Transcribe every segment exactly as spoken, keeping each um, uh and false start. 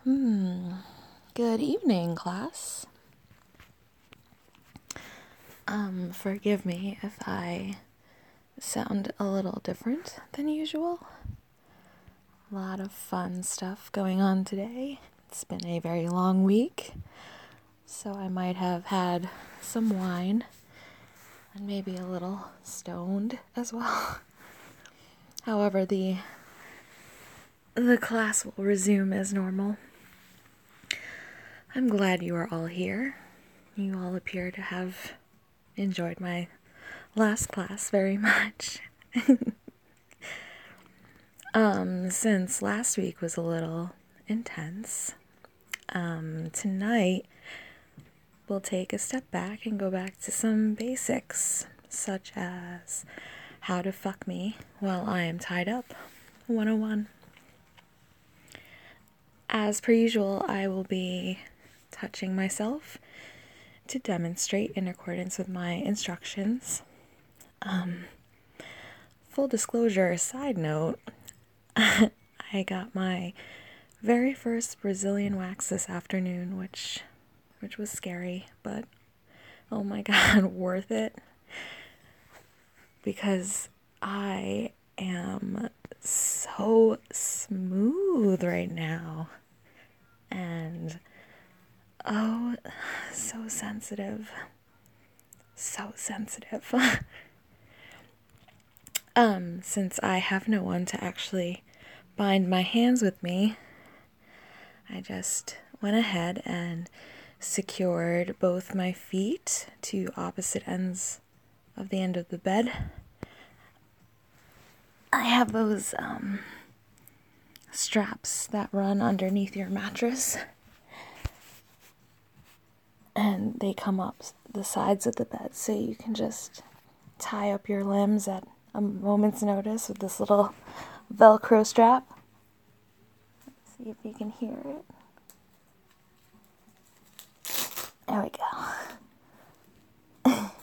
Hmm. Good evening, class. Um, forgive me if I sound a little different than usual. A lot of fun stuff going on today. It's been a very long week, so I might have had some wine and maybe a little stoned as well. However, the the class will resume as normal. I'm glad you are all here. You all appear to have enjoyed my last class very much. um, since last week was a little intense, um, tonight we'll take a step back and go back to some basics, such as how to fuck me while I am tied up, one oh one. As per usual, I will be touching myself to demonstrate in accordance with my instructions. Um, full disclosure, side note, I got my very first Brazilian wax this afternoon, which which was scary, but oh my god, worth it. Because I am so smooth right now. And oh, so sensitive. So sensitive. um, since I have no one to actually bind my hands with me, I just went ahead and secured both my feet to opposite ends of the end of the bed. I have those um, straps that run underneath your mattress, and they come up the sides of the bed, so you can just tie up your limbs at a moment's notice with this little Velcro strap. Let's see if you can hear it. There we go.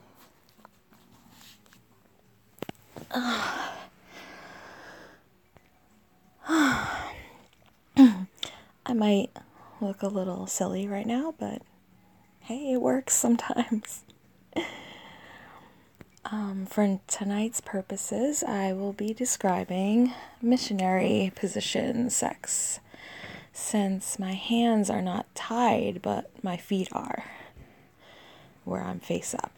I might look a little silly right now, but hey, it works sometimes. um, for tonight's purposes, I will be describing missionary position sex, since my hands are not tied, but my feet are, where I'm face up.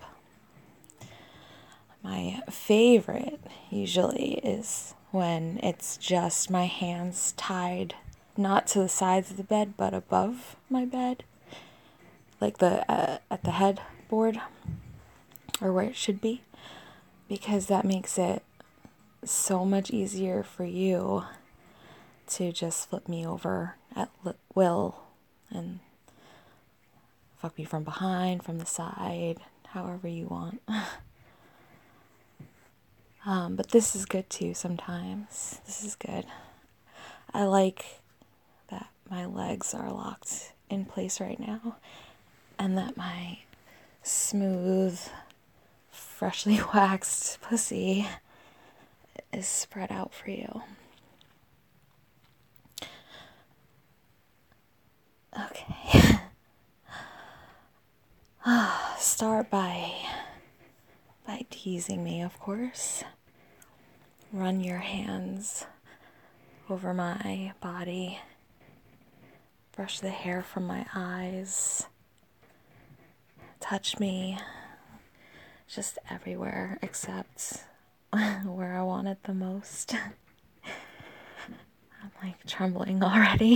My favorite usually is when it's just my hands tied not to the sides of the bed but above my bed, like the uh, at the headboard, or where it should be, because that makes it so much easier for you to just flip me over at will and fuck me from behind, from the side, however you want. Um, but this is good too sometimes. This is good. I like that my legs are locked in place right now, and that my smooth, freshly waxed pussy is spread out for you. Okay. Start by by teasing me, of course. Run your hands over my body. Brush the hair from my eyes. Touch me just everywhere except where I want it the most. I'm like trembling already.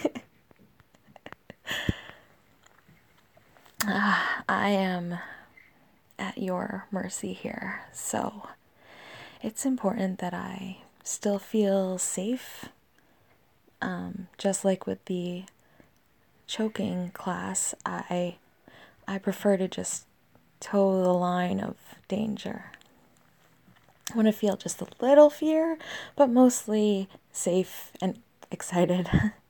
uh, I am at your mercy here, so it's important that I still feel safe. Um, just like with the choking class, I I prefer to just toe the line of danger. I want to feel just a little fear, but mostly safe and excited.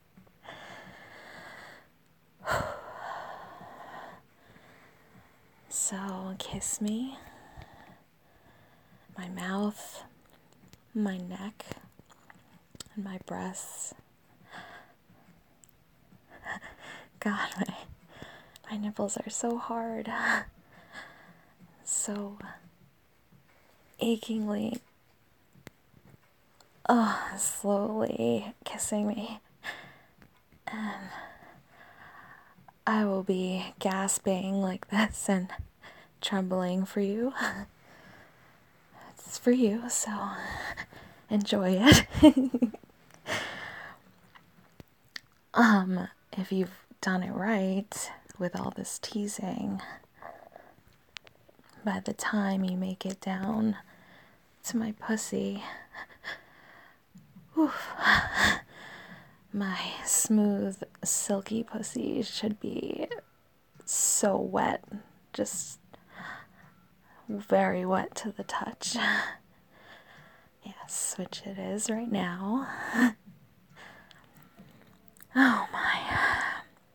So, kiss me, my mouth, my neck, and my breasts. God, my, my nipples are so hard. So achingly, oh, slowly kissing me. And I will be gasping like this and trembling for you. It's for you, so enjoy it. um, if you've done it right with all this teasing, by the time you make it down to my pussy, oof, my smooth, silky pussy should be so wet, just very wet to the touch. Yes, which it is right now. Oh my.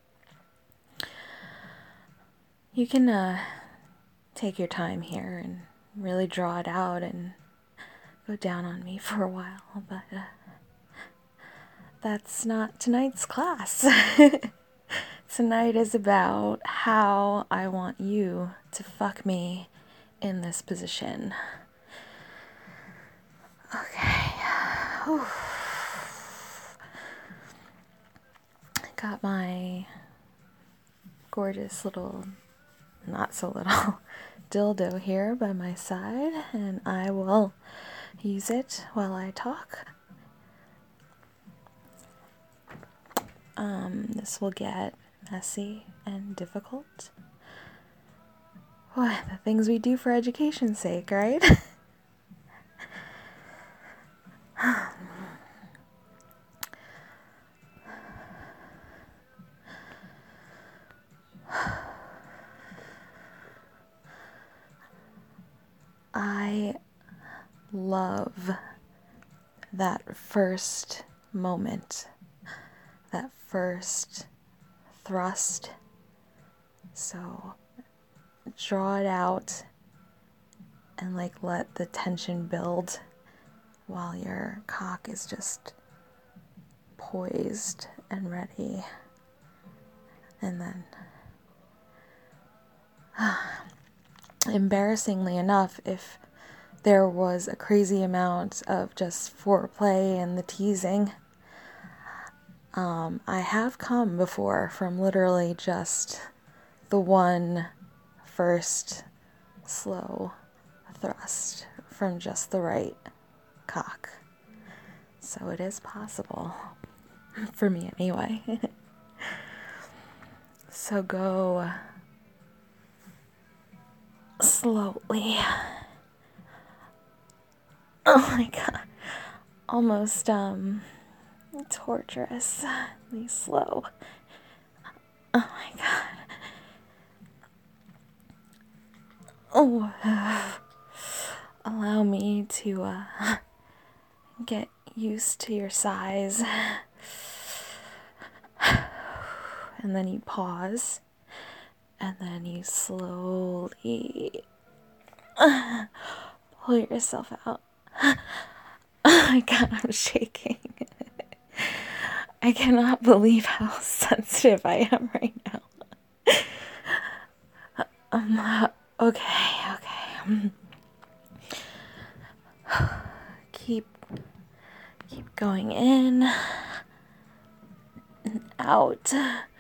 You can uh, take your time here and really draw it out and go down on me for a while, but uh, that's not tonight's class. Tonight is about how I want you to fuck me in this position. Okay. Whew. Got my gorgeous little, not so little, dildo here by my side, and I will use it while I talk. Um, this will get messy and difficult. What, the things we do for education's sake, right? I love that first moment, that first thrust. So draw it out and like let the tension build while your cock is just poised and ready. And then embarrassingly enough, if there was a crazy amount of just foreplay and the teasing, um, I have come before from literally just the one first slow thrust from just the right cock. So it is possible, for me anyway. So go slowly. Oh my god. Almost, um, torturously slow. Oh my god. Oh. Allow me to, uh, get used to your size. And then you pause. And then you slowly pull yourself out. Oh my god, I'm shaking. I cannot believe how sensitive I am right now. Um, okay, okay. Keep, keep going in and out.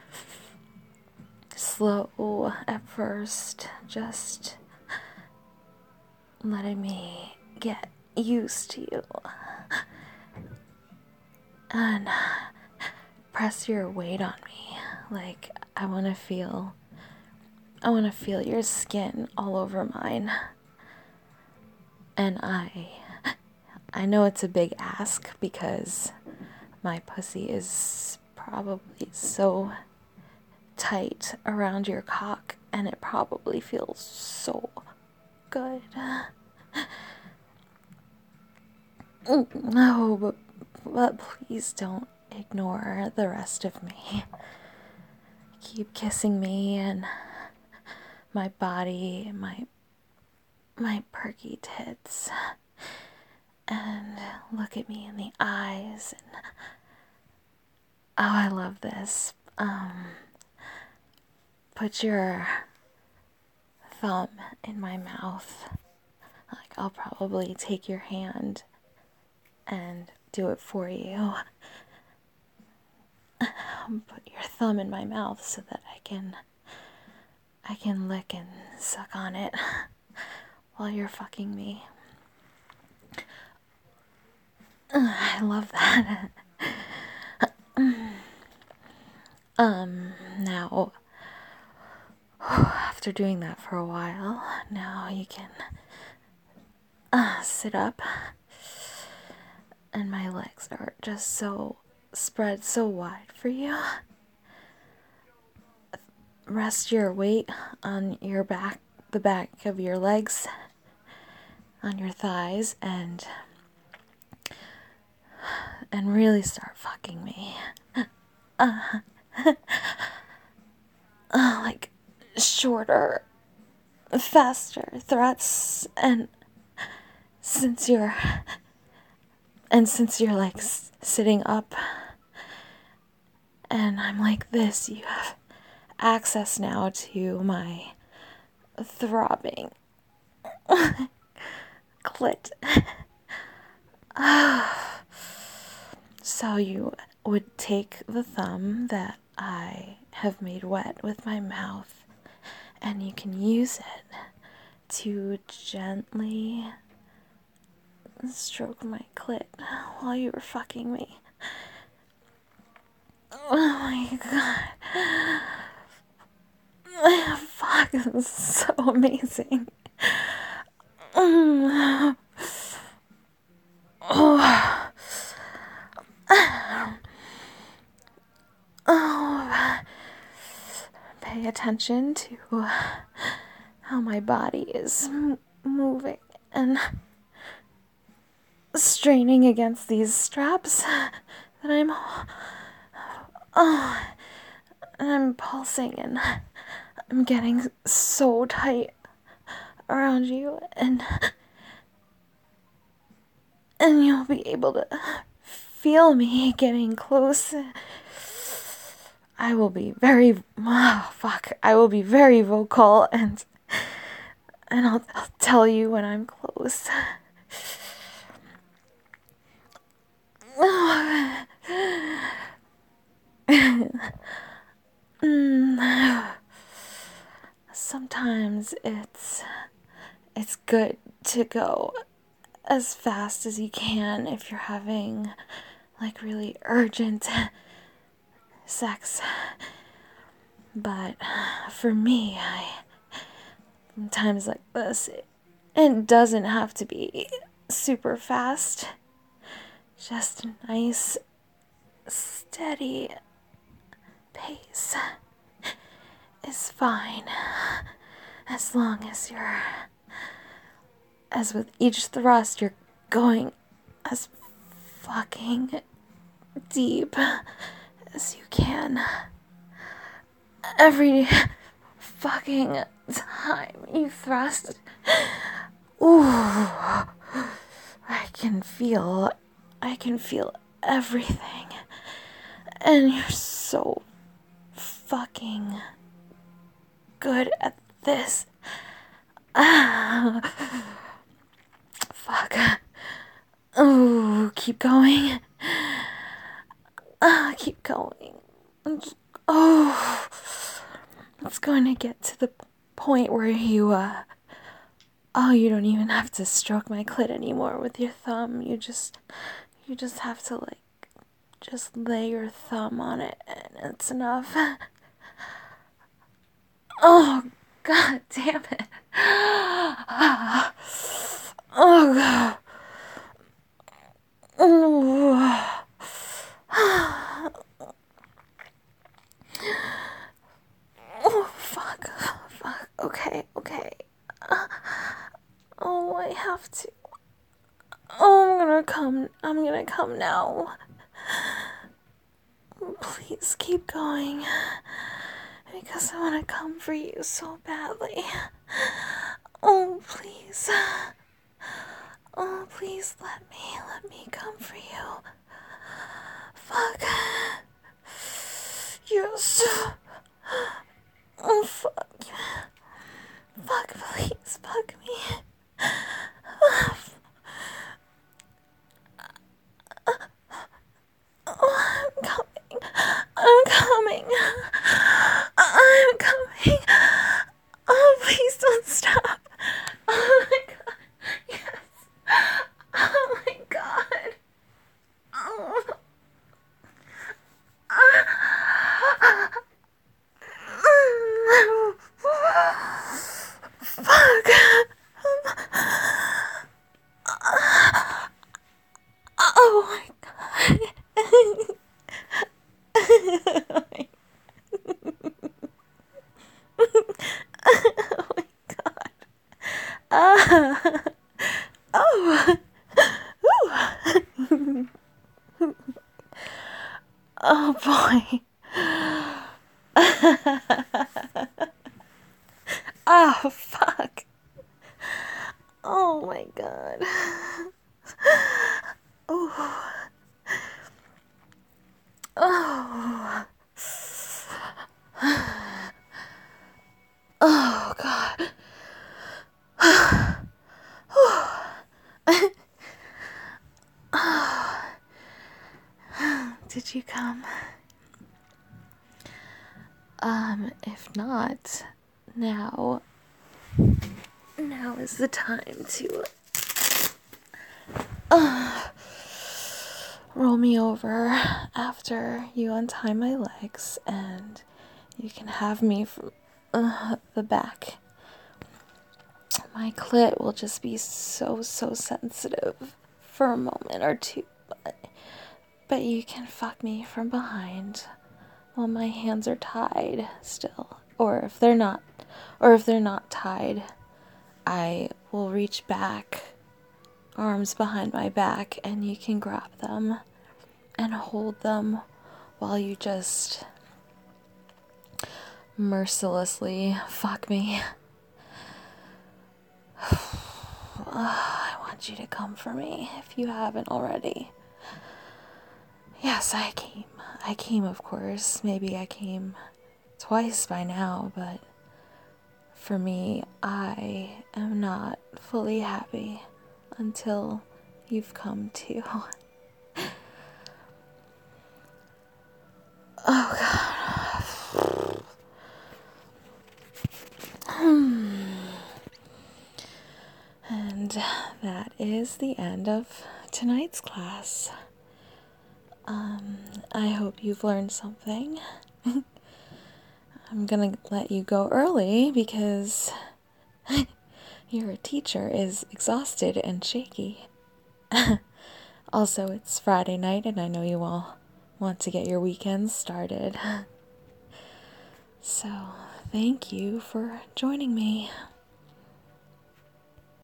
Slow at first, just letting me get used to you. And press your weight on me. Like, I want to feel, I want to feel your skin all over mine. And I, I know it's a big ask because my pussy is probably so tight around your cock and it probably feels so good. No, but, but please don't ignore the rest of me. Keep kissing me and my body, my my perky tits, and look at me in the eyes. And oh, I love this. Um, put your thumb in my mouth. Like, I'll probably take your hand and do it for you. Put your thumb in my mouth so that I can I can lick and suck on it while you're fucking me. I love that. um, now, after doing that for a while, now you can uh, sit up, and my legs are just so spread so wide for you. Rest your weight on your back, the back of your legs, on your thighs, and and really start fucking me. Uh, uh, like shorter, faster threats, and since you're and since you're like s- sitting up, and I'm like this, you have access now to my throbbing clit. So you would take the thumb that I have made wet with my mouth, and you can use it to gently stroke my clit while you were fucking me. Oh my god. Fuck, this is so amazing. Oh. Oh. Pay attention to how my body is m- moving and straining against these straps that I'm oh, and I'm pulsing and I'm getting so tight around you, and and you'll be able to feel me getting close. I will be very oh, fuck I will be very vocal, and and I'll, I'll tell you when I'm close. mm. Sometimes it's it's good to go as fast as you can if you're having like really urgent sex. But for me, I times like this, it, it doesn't have to be super fast. Just a nice, steady pace is fine. As long as you're, as with each thrust, you're going as fucking deep as you can. Every fucking time you thrust, ooh, I can feel, I can feel everything. And you're so fucking good at this. Ah, fuck. Oh, keep going. Ah, keep going. Oh, it's going to get to the point where you, uh, oh, you don't even have to stroke my clit anymore with your thumb. You just, you just have to, like, just lay your thumb on it, and it's enough. Oh, god damn it. Oh, god. Oh. Oh, fuck. Fuck. Okay, okay. Oh, I have to. Oh, I'm gonna come. I'm gonna come now. Please keep going. Because I want to come for you so badly. Oh, please. Oh, please let me. Let me come for you. Fuck. Yes. Oh, Oh boy. Oh fuck. Oh my god. Oh. Oh. Oh god. Did you come? Um, if not, now, now is the time to uh, roll me over after you untie my legs, and you can have me from uh, the back. My clit will just be so, so sensitive for a moment or two, but, but you can fuck me from behind while my hands are tied still. Or if they're not, or if they're not tied, I will reach back, arms behind my back, and you can grab them and hold them while you just mercilessly fuck me. I want you to come for me if you haven't already. Yes, I came. I came, of course. Maybe I came twice by now, but for me, I am not fully happy until you've come too. Oh god. And that is the end of tonight's class. Um, I hope you've learned something. I'm gonna let you go early because your teacher is exhausted and shaky. Also, it's Friday night and I know you all want to get your weekends started. So, thank you for joining me.